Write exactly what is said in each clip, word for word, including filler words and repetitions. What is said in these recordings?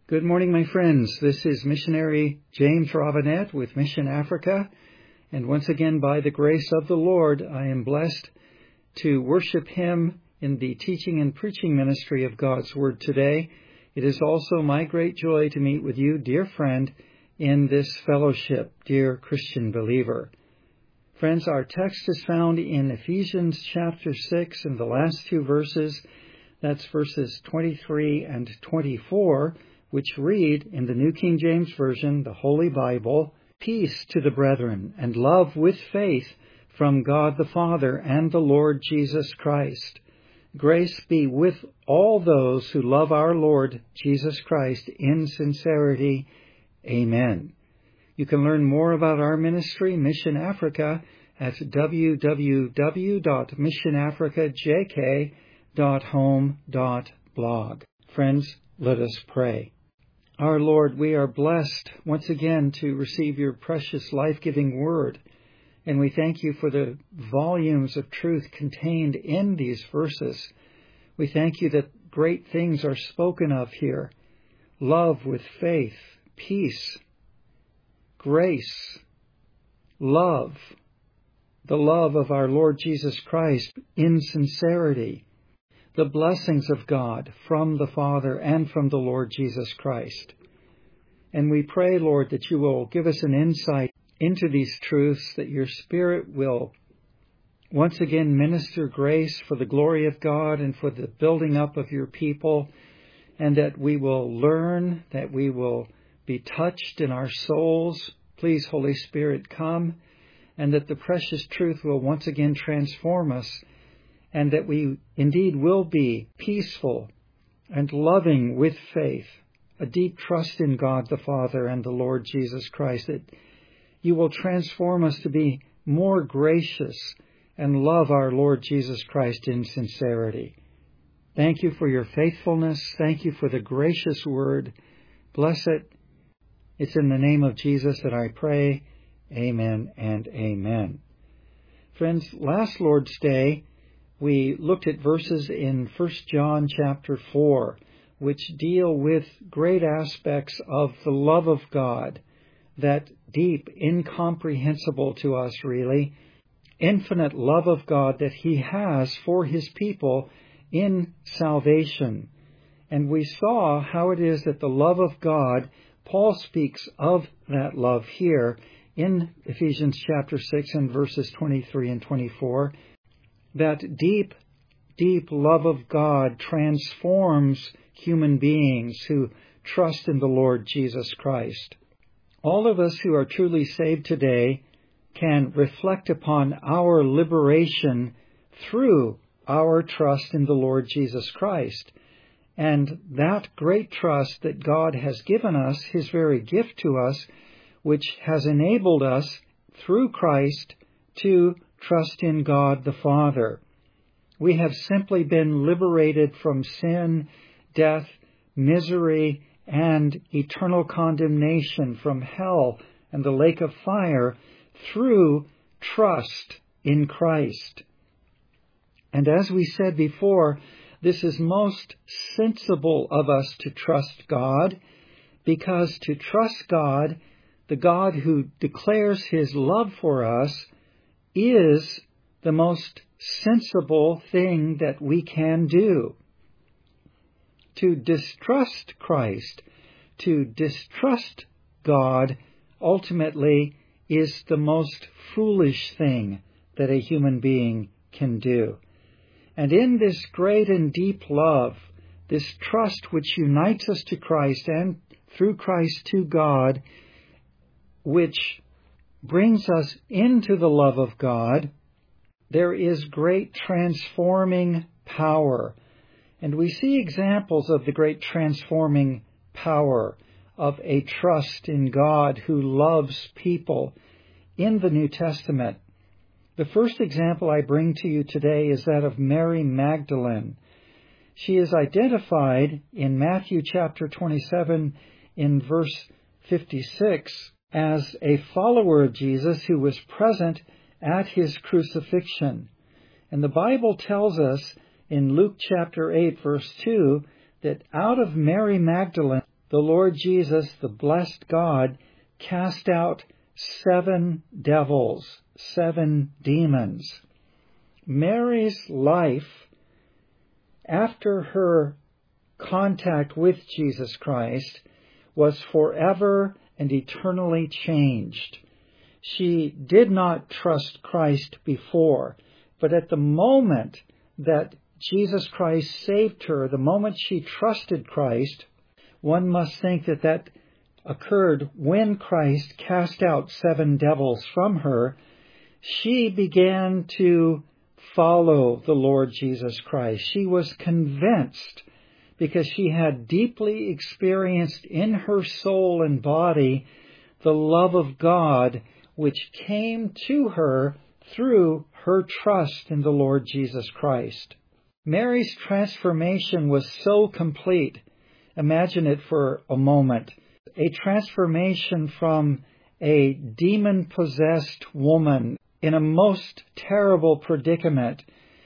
Good morning, my friends. This is missionary James Robinette with Mission Africa. And once again, by the grace of the Lord, I am blessed to worship Him in the teaching and preaching ministry of God's Word today. It is also my great joy to meet with you, dear friend, in this fellowship, dear Christian believer. Friends, our text is found in Ephesians chapter six in the last two verses. That's verses twenty-three and twenty-four, which read in the New King James Version, the Holy Bible, "Peace to the brethren and love with faith from God the Father and the Lord Jesus Christ. Grace be with all those who love our Lord Jesus Christ in sincerity. Amen." You can learn more about our ministry, Mission Africa, at w w w dot mission africa j k dot home dot blog. Friends, let us pray. Our Lord, we are blessed once again to receive your precious life-giving word, and we thank you for the volumes of truth contained in these verses. We thank you that great things are spoken of here: love with faith, peace, grace, love, the love of our Lord Jesus Christ in sincerity, the blessings of God from the Father and from the Lord Jesus Christ. And we pray, Lord, that you will give us an insight into these truths, that your Spirit will once again minister grace for the glory of God and for the building up of your people, and that we will learn, that we will be touched in our souls. Please, Holy Spirit, come, and that the precious truth will once again transform us, and that we indeed will be peaceful and loving with faith, a deep trust in God the Father and the Lord Jesus Christ, that you will transform us to be more gracious and love our Lord Jesus Christ in sincerity. Thank you for your faithfulness. Thank you for the gracious word. Bless it. It's in the name of Jesus that I pray. Amen and amen. Friends, last Lord's Day, we looked at verses in First John chapter four, which deal with great aspects of the love of God, that deep, incomprehensible to us really, infinite love of God that He has for His people in salvation. And we saw how it is that the love of God, Paul speaks of that love here in Ephesians chapter six and verses twenty-three and twenty-four, that deep, deep love of God transforms human beings who trust in the Lord Jesus Christ. All of us who are truly saved today can reflect upon our liberation through our trust in the Lord Jesus Christ. And that great trust that God has given us, His very gift to us, which has enabled us through Christ to trust in God the Father. We have simply been liberated from sin, death, misery, and eternal condemnation from hell and the lake of fire through trust in Christ. And as we said before, this is most sensible of us to trust God, because to trust God, the God who declares His love for us, is the most sensible thing that we can do. To distrust Christ, to distrust God, ultimately is the most foolish thing that a human being can do. And in this great and deep love, this trust which unites us to Christ and through Christ to God, which brings us into the love of God, there is great transforming power. And we see examples of the great transforming power of a trust in God who loves people in the New Testament. The first example I bring to you today is that of Mary Magdalene. She is identified in Matthew chapter twenty-seven in verse fifty-six as a follower of Jesus who was present at His crucifixion. And the Bible tells us in Luke chapter eight, verse two, that out of Mary Magdalene the Lord Jesus, the blessed God, cast out seven devils, seven demons. Mary's life, after her contact with Jesus Christ, was forever and eternally changed. She did not trust Christ before, but at the moment that Jesus Christ saved her, the moment she trusted Christ, one must think that that occurred when Christ cast out seven devils from her. She began to follow the Lord Jesus Christ. She was convinced, because she had deeply experienced in her soul and body the love of God, which came to her through her trust in the Lord Jesus Christ. Mary's transformation was so complete. Imagine it for a moment. A transformation from a demon-possessed woman in a most terrible predicament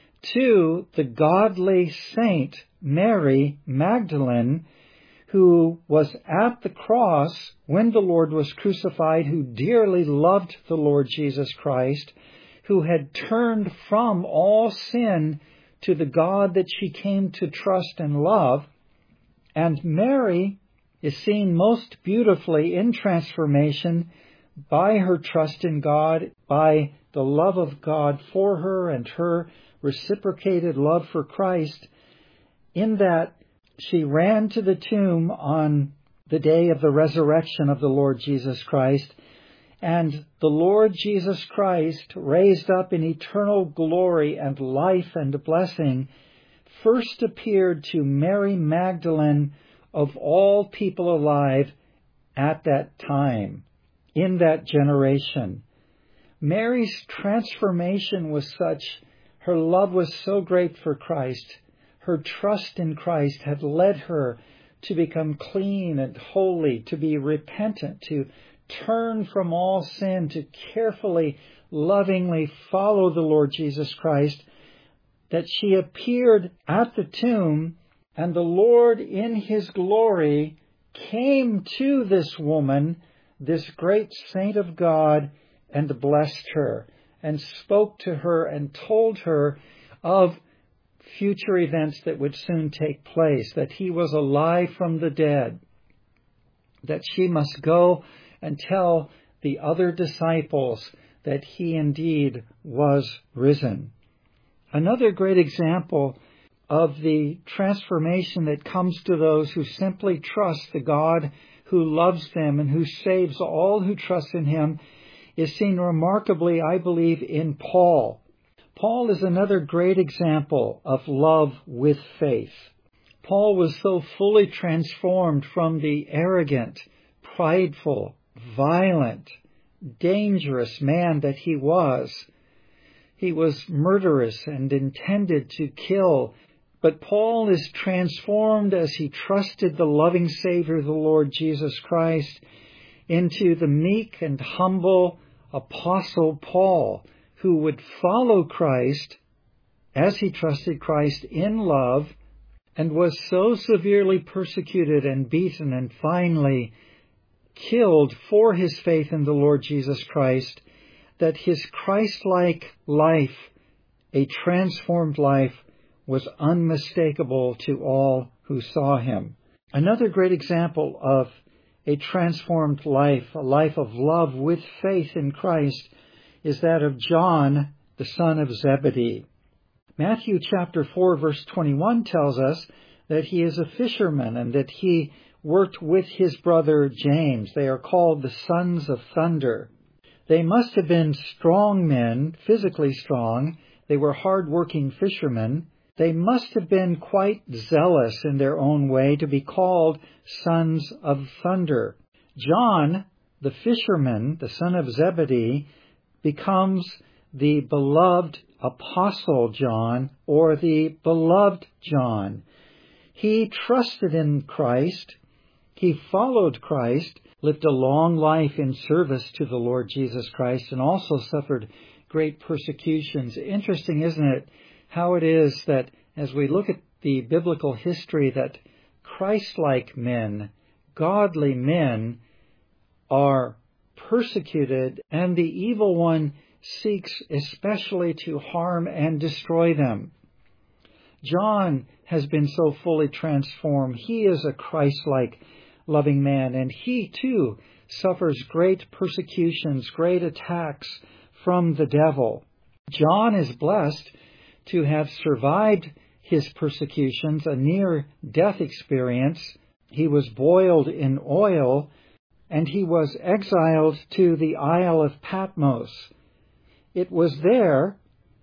to the godly saint Mary Magdalene, who was at the cross when the Lord was crucified, who dearly loved the Lord Jesus Christ, who had turned from all sin to the God that she came to trust and love. And Mary is seen most beautifully in transformation by her trust in God, by the love of God for her and her reciprocated love for Christ, in that she ran to the tomb on the day of the resurrection of the Lord Jesus Christ, and the Lord Jesus Christ, raised up in eternal glory and life and blessing, first appeared to Mary Magdalene of all people alive at that time, in that generation. Mary's transformation was such, her love was so great for Christ, her trust in Christ had led her to become clean and holy, to be repentant, to turn from all sin, to carefully, lovingly follow the Lord Jesus Christ, that she appeared at the tomb, and the Lord in His glory came to this woman, this great saint of God, and blessed her, and spoke to her and told her of future events that would soon take place, that He was alive from the dead, that she must go and tell the other disciples that He indeed was risen. Another great example of the transformation that comes to those who simply trust the God who loves them and who saves all who trust in Him is seen remarkably, I believe, in Paul. Paul is another great example of love with faith. Paul was so fully transformed from the arrogant, prideful, violent, dangerous man that he was. He was murderous and intended to kill. But Paul is transformed as he trusted the loving Savior, the Lord Jesus Christ, into the meek and humble Apostle Paul, who would follow Christ as he trusted Christ in love, and was so severely persecuted and beaten and finally killed for his faith in the Lord Jesus Christ, that his Christ-like life, a transformed life, was unmistakable to all who saw him. Another great example of a transformed life, a life of love with faith in Christ, is that of John, the son of Zebedee. Matthew chapter four, verse twenty-one tells us that he is a fisherman and that he worked with his brother James. They are called the sons of thunder. They must have been strong men, physically strong. They were hard-working fishermen. They must have been quite zealous in their own way to be called sons of thunder. John, the fisherman, the son of Zebedee, becomes the beloved Apostle John, or the beloved John. He trusted in Christ. He followed Christ, lived a long life in service to the Lord Jesus Christ, and also suffered great persecutions. Interesting, isn't it, how it is that as we look at the biblical history, that Christ-like men godly men are persecuted, and the evil one seeks especially to harm and destroy them. John has been so fully transformed. He is a Christ-like loving man, and he too suffers great persecutions, great attacks from the devil. John is blessed to have survived his persecutions, a near-death experience. He was boiled in oil, and he was exiled to the Isle of Patmos. It was there,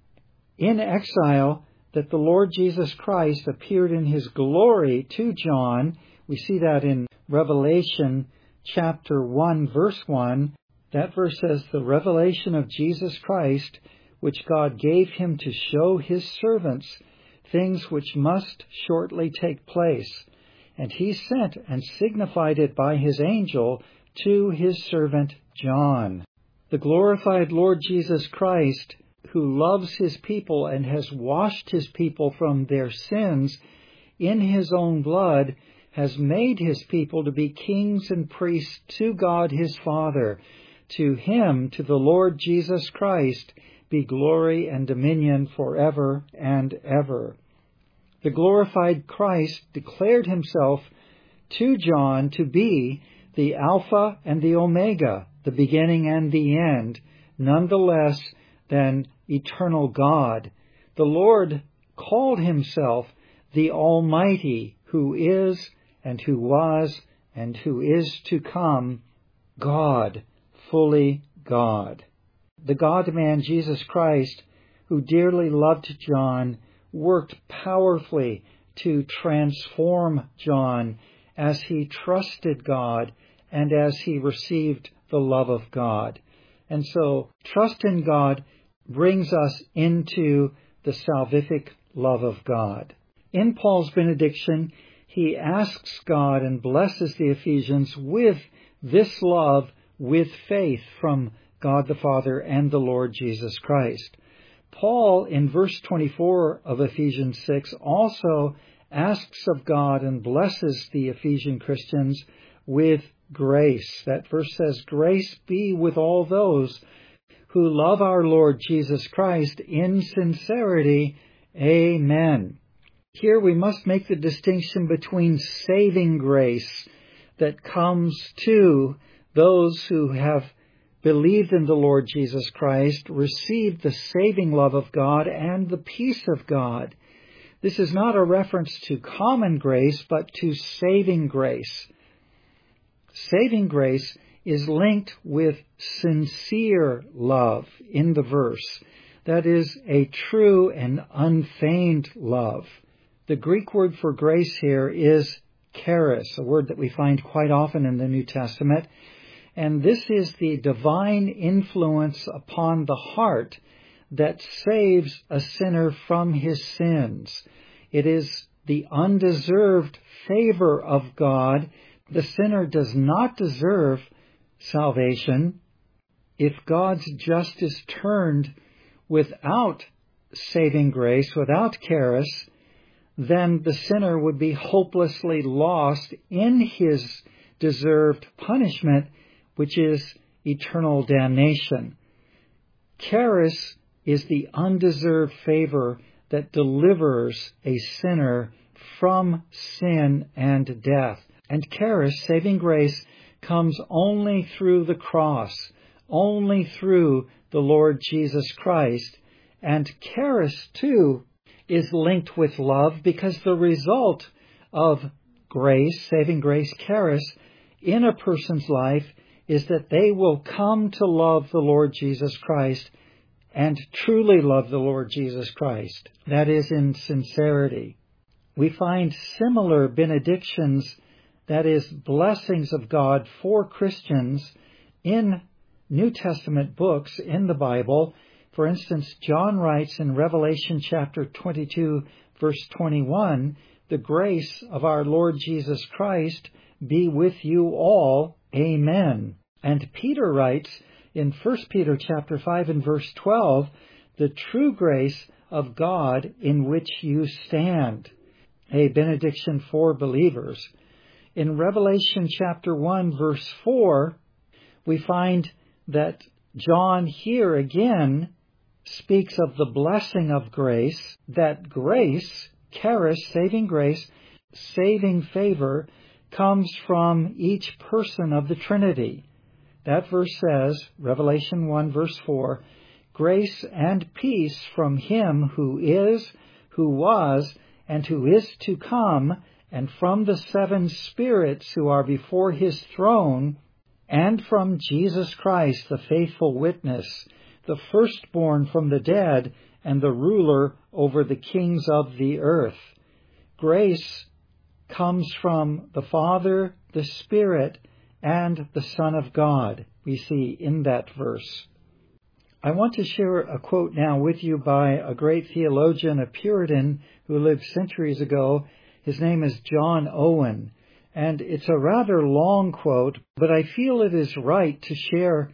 in exile, that the Lord Jesus Christ appeared in his glory to John. We see that in Revelation chapter one, verse one. That verse says, "The revelation of Jesus Christ, which God gave him to show his servants things which must shortly take place. And he sent and signified it by his angel to his servant John." The glorified Lord Jesus Christ, who loves his people and has washed his people from their sins in his own blood, has made his people to be kings and priests to God his Father. To him, to the Lord Jesus Christ, be glory and dominion forever and ever. The glorified Christ declared himself to John to be the Alpha and the Omega, the beginning and the end, none the less than eternal God. The Lord called himself the Almighty, who is and who was and who is to come, God, fully God. The God-man Jesus Christ, who dearly loved John, worked powerfully to transform John as he trusted God and as he received the love of God. And so trust in God brings us into the salvific love of God. In Paul's benediction, he asks God and blesses the Ephesians with this love, with faith from God the Father and the Lord Jesus Christ. Paul, in verse twenty-four of Ephesians six, also asks of God and blesses the Ephesian Christians with grace. That verse says, "Grace be with all those who love our Lord Jesus Christ in sincerity. Amen." Here we must make the distinction between saving grace that comes to those who have believed in the Lord Jesus Christ, received the saving love of God and the peace of God. This is not a reference to common grace, but to saving grace. Saving grace is linked with sincere love in the verse. That is a true and unfeigned love. The Greek word for grace here is charis, a word that we find quite often in the New Testament. And this is the divine influence upon the heart that saves a sinner from his sins. It is the undeserved favor of God. The sinner does not deserve salvation. If God's justice turned without saving grace, without charis, then the sinner would be hopelessly lost in his deserved punishment, which is eternal damnation. Charis is the undeserved favor that delivers a sinner from sin and death. And charis, saving grace, comes only through the cross, only through the Lord Jesus Christ. And charis, too, is linked with love, because the result of grace, saving grace, charis, in a person's life is that they will come to love the Lord Jesus Christ and truly love the Lord Jesus Christ. That is, in sincerity. We find similar benedictions, that is, blessings of God for Christians, in New Testament books in the Bible. For instance, John writes in Revelation chapter twenty-two, verse twenty-one, "The grace of our Lord Jesus Christ be with you all. Amen." And Peter writes in First Peter chapter five and verse twelve, "The true grace of God in which you stand." A benediction for believers. In Revelation chapter one, verse four, we find that John here again speaks of the blessing of grace, that grace, charis, saving grace, saving favor, comes from each person of the Trinity. That verse says, Revelation one, verse four, grace and peace from him who is, who was, and who is to come, and from the seven spirits who are before his throne, and from Jesus Christ, the faithful witness, the firstborn from the dead, and the ruler over the kings of the earth. Grace comes from the Father, the Spirit, and the Son of God, we see in that verse. I want to share a quote now with you by a great theologian, a Puritan who lived centuries ago. His name is John Owen, and it's a rather long quote, but I feel it is right to share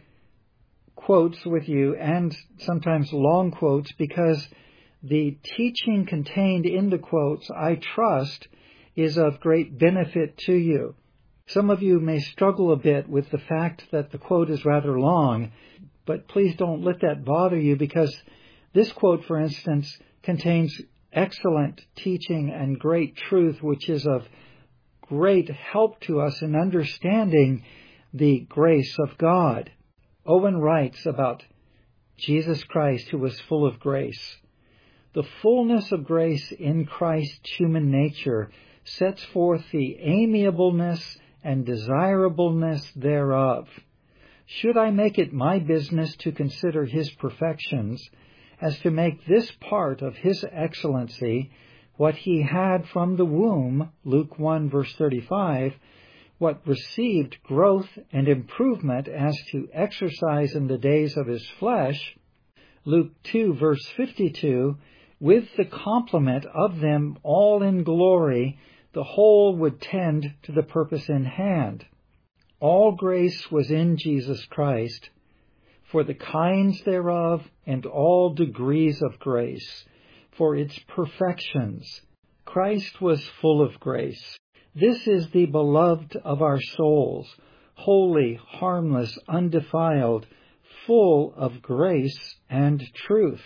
quotes with you, and sometimes long quotes, because the teaching contained in the quotes, I trust, is of great benefit to you. Some of you may struggle a bit with the fact that the quote is rather long, but please don't let that bother you, because this quote, for instance, contains excellent teaching and great truth, which is of great help to us in understanding the grace of God. Owen writes about Jesus Christ, who was full of grace. The fullness of grace in Christ's human nature sets forth the amiableness and desirableness thereof. Should I make it my business to consider his perfections, as to make this part of his excellency what he had from the womb, Luke one, verse thirty-five, what received growth and improvement as to exercise in the days of his flesh, Luke two, verse fifty-two, with the complement of them all in glory, the whole would tend to the purpose in hand. All grace was in Jesus Christ, for the kinds thereof and all degrees of grace, for its perfections. Christ was full of grace. This is the beloved of our souls, holy, harmless, undefiled, full of grace and truth,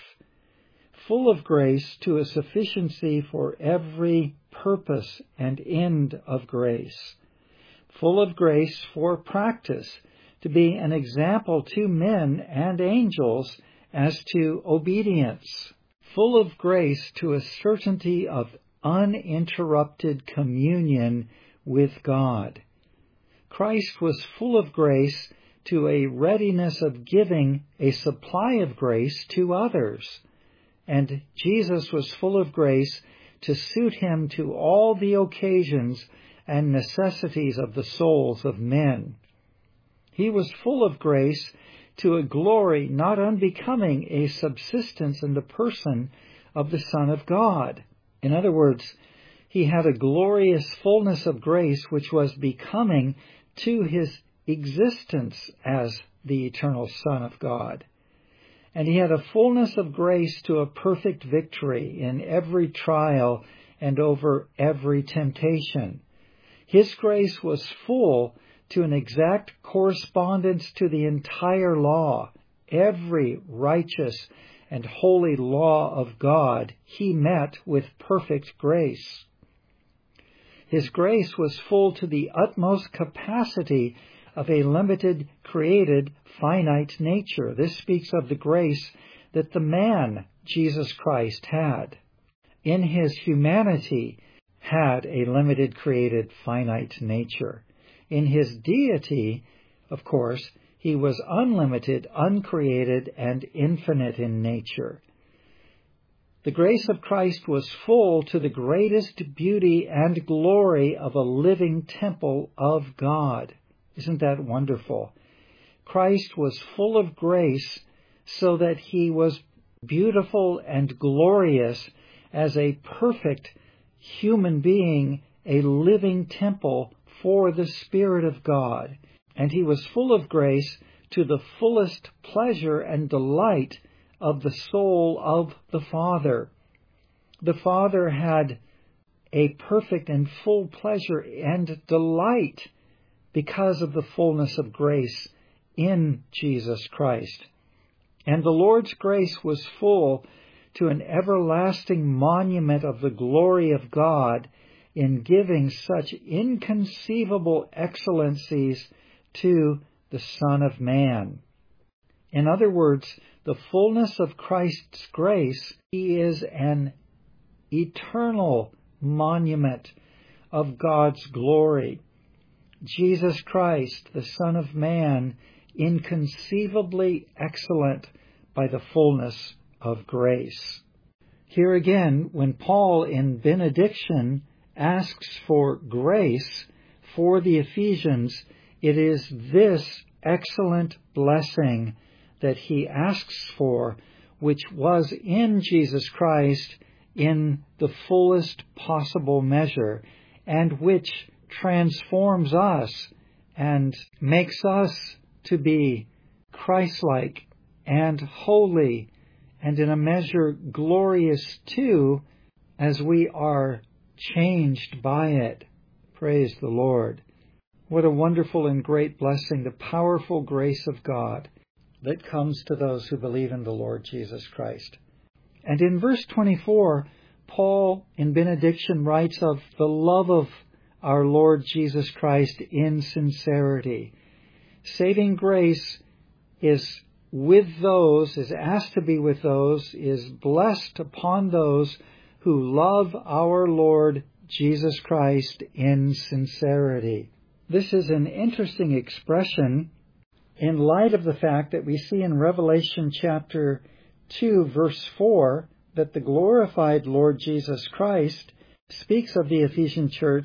full of grace to a sufficiency for every purpose and end of grace, full of grace for practice, to be an example to men and angels as to obedience, full of grace to a certainty of uninterrupted communion with God. Christ was full of grace to a readiness of giving a supply of grace to others, and Jesus was full of grace to suit him to all the occasions and necessities of the souls of men. He was full of grace to a glory not unbecoming a subsistence in the person of the Son of God. In other words, he had a glorious fullness of grace which was becoming to his existence as the eternal Son of God. And he had a fullness of grace to a perfect victory in every trial and over every temptation. His grace was full to an exact correspondence to the entire law. Every righteous and holy law of God he met with perfect grace. His grace was full to the utmost capacity of a limited, created, finite nature. This speaks of the grace that the man, Jesus Christ, had. In his humanity, had a limited, created, finite nature. In his deity, of course, he was unlimited, uncreated, and infinite in nature. The grace of Christ was full to the greatest beauty and glory of a living temple of God. Isn't that wonderful? Christ was full of grace so that he was beautiful and glorious as a perfect human being, a living temple for the Spirit of God. And he was full of grace to the fullest pleasure and delight of the soul of the Father. The Father had a perfect and full pleasure and delight because of the fullness of grace in Jesus Christ. And the Lord's grace was full to an everlasting monument of the glory of God in giving such inconceivable excellencies to the Son of Man. In other words, the fullness of Christ's grace, He is an eternal monument of God's glory. Jesus Christ, the Son of Man, inconceivably excellent by the fullness of grace. Here again, when Paul in benediction asks for grace for the Ephesians, it is this excellent blessing that he asks for, which was in Jesus Christ in the fullest possible measure, and which transforms us and makes us to be Christ-like and holy, and in a measure glorious too, as we are changed by it. Praise the Lord. What a wonderful and great blessing, the powerful grace of God that comes to those who believe in the Lord Jesus Christ. And in verse twenty-four, Paul in benediction writes of the love of our Lord Jesus Christ in sincerity. Saving grace is with those, is asked to be with those, is blessed upon those who love our Lord Jesus Christ in sincerity. This is an interesting expression in light of the fact that we see in Revelation chapter two, verse four, that the glorified Lord Jesus Christ speaks of the Ephesian church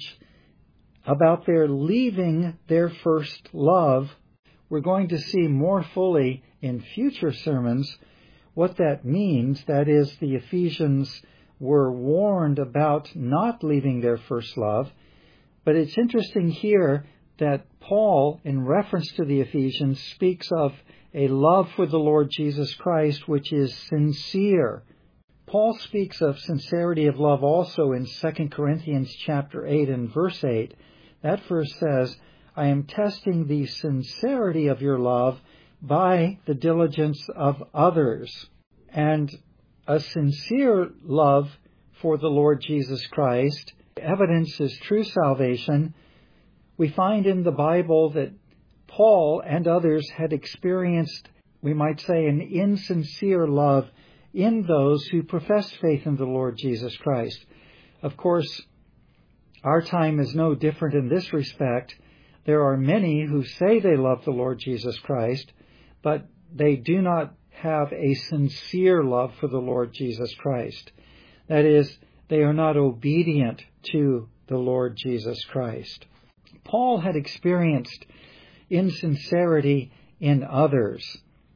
about their leaving their first love. We're going to see more fully in future sermons what that means. That is, the Ephesians were warned about not leaving their first love. But it's interesting here that Paul, in reference to the Ephesians, speaks of a love for the Lord Jesus Christ which is sincere. Paul speaks of sincerity of love also in Second Corinthians chapter eight and verse eight. That verse says, I am testing the sincerity of your love by the diligence of others. And a sincere love for the Lord Jesus Christ evidences true salvation. We find in the Bible that Paul and others had experienced, we might say, an insincere love in those who professed faith in the Lord Jesus Christ. Of course, our time is no different in this respect. There are many who say they love the Lord Jesus Christ, but they do not have a sincere love for the Lord Jesus Christ. That is, they are not obedient to the Lord Jesus Christ. Paul had experienced insincerity in others.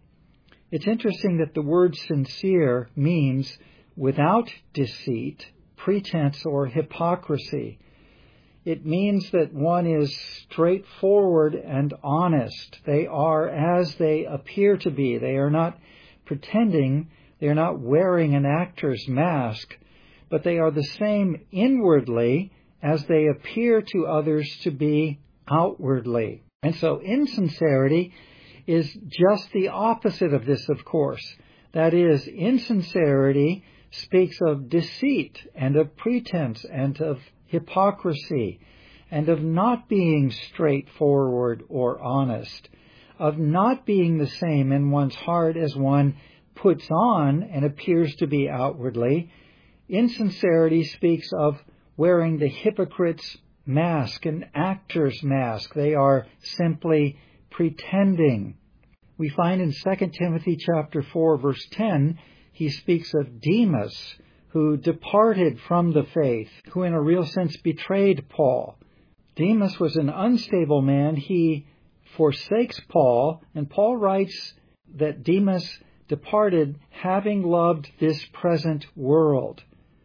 It's interesting that the word sincere means without deceit, pretense, or hypocrisy. It means that one is straightforward and honest. They are as they appear to be. They are not pretending. They are not wearing an actor's mask, but they are the same inwardly as they appear to others to be outwardly. And so insincerity is just the opposite of this, of course. That is, insincerity speaks of deceit and of pretense and of hypocrisy and of not being straightforward or honest, of not being the same in one's heart as one puts on and appears to be outwardly. Insincerity speaks of wearing the hypocrite's mask, an actor's mask. They are simply pretending. We find in Second Timothy chapter four, verse ten, he speaks of Demas, who departed from the faith, who in a real sense betrayed Paul. Demas was an unstable man. He forsakes Paul, and Paul writes that Demas departed having loved this present world.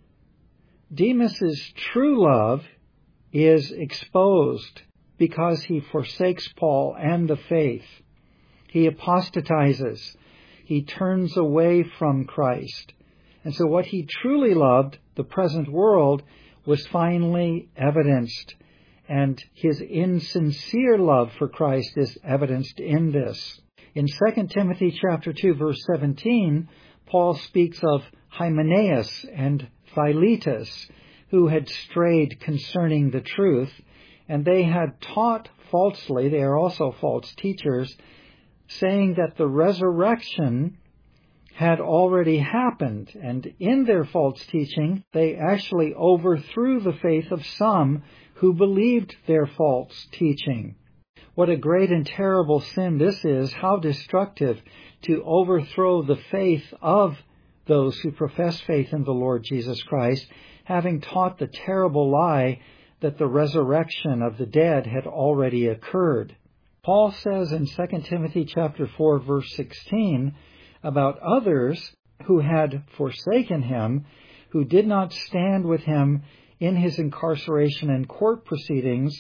Demas's true love is exposed because he forsakes Paul and the faith. He apostatizes. He turns away from Christ. And so what he truly loved, the present world, was finally evidenced, and his insincere love for Christ is evidenced in this. In Second Timothy chapter two, verse seventeen, Paul speaks of Hymenaeus and Philetus, who had strayed concerning the truth, and they had taught falsely, they are also false teachers, saying that the resurrection had already happened, and in their false teaching, they actually overthrew the faith of some who believed their false teaching. What a great and terrible sin this is, how destructive to overthrow the faith of those who profess faith in the Lord Jesus Christ, having taught the terrible lie that the resurrection of the dead had already occurred. Paul says in Second Timothy chapter four, verse sixteen, about others who had forsaken him, who did not stand with him in his incarceration and court proceedings,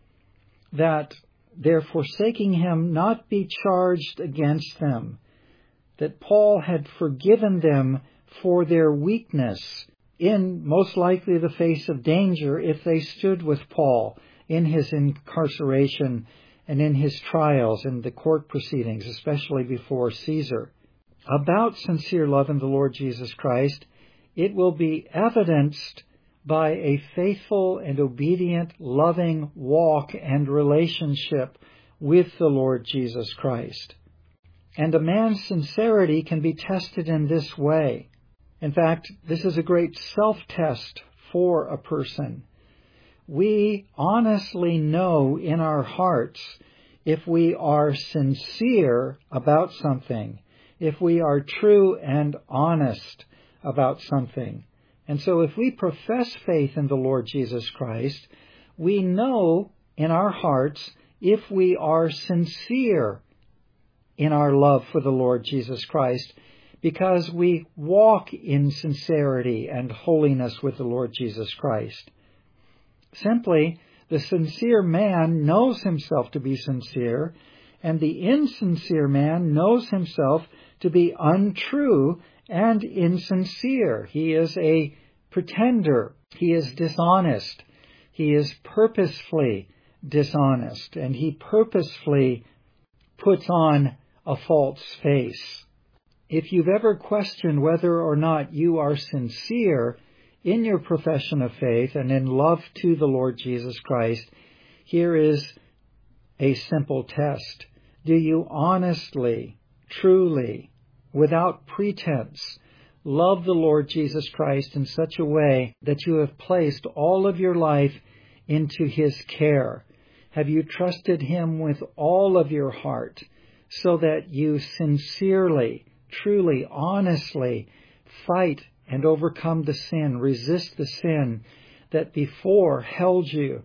that their forsaking him not be charged against them, that Paul had forgiven them for their weakness, in most likely the face of danger if they stood with Paul in his incarceration and in his trials and the court proceedings, especially before Caesar. About sincere love in the Lord Jesus Christ, it will be evidenced by a faithful and obedient, loving walk and relationship with the Lord Jesus Christ. And a man's sincerity can be tested in this way. In fact, this is a great self-test for a person. We honestly know in our hearts if we are sincere about something, if we are true and honest about something. And so if we profess faith in the Lord Jesus Christ, we know in our hearts if we are sincere in our love for the Lord Jesus Christ, because we walk in sincerity and holiness with the Lord Jesus Christ. Simply, the sincere man knows himself to be sincere, and the insincere man knows himself to be untrue and insincere. He is a pretender. He is dishonest. He is purposefully dishonest, and he purposefully puts on a false face. If you've ever questioned whether or not you are sincere in your profession of faith and in love to the Lord Jesus Christ, here is a simple test. Do you honestly, truly, without pretense, love the Lord Jesus Christ in such a way that you have placed all of your life into His care? Have you trusted Him with all of your heart so that you sincerely, truly, honestly fight and overcome the sin, resist the sin that before held you,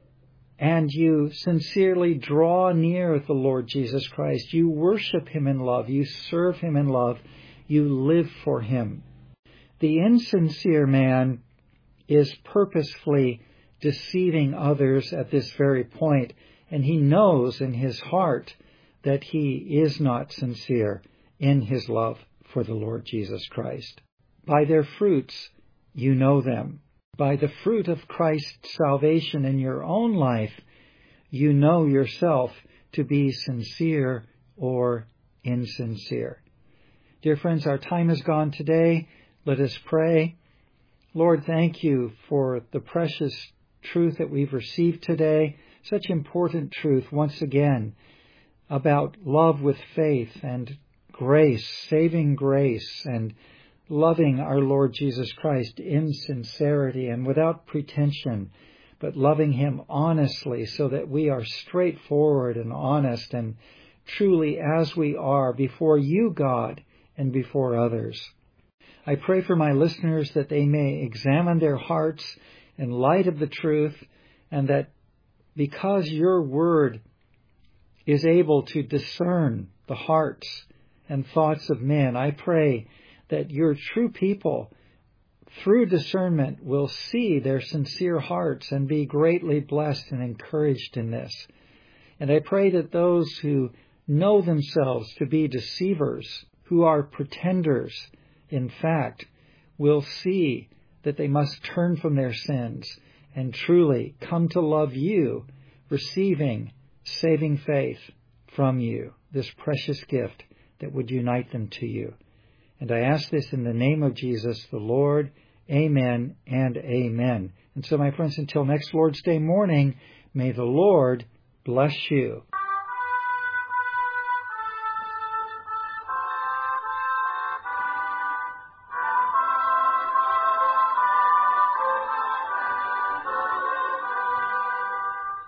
and you sincerely draw near the Lord Jesus Christ? You worship Him in love, you serve Him in love, you live for Him. The insincere man is purposefully deceiving others at this very point, and he knows in his heart that he is not sincere in his love for the Lord Jesus Christ. By their fruits you know them. By the fruit of Christ's salvation in your own life, you know yourself to be sincere or insincere. Dear friends, our time is gone today. Let us pray. Lord, thank you for the precious truth that we've received today, such important truth once again about love with faith and grace, saving grace, and loving our Lord Jesus Christ in sincerity and without pretension, but loving Him honestly so that we are straightforward and honest and truly as we are before you, God, and before others. I pray for my listeners that they may examine their hearts in light of the truth, and that because your word is able to discern the hearts and thoughts of men, I pray that your true people, through discernment, will see their sincere hearts and be greatly blessed and encouraged in this. And I pray that those who know themselves to be deceivers, who are pretenders, in fact, will see that they must turn from their sins and truly come to love you, receiving saving faith from you, this precious gift that would unite them to you. And I ask this in the name of Jesus, the Lord. Amen and amen. And so, my friends, until next Lord's Day morning, may the Lord bless you.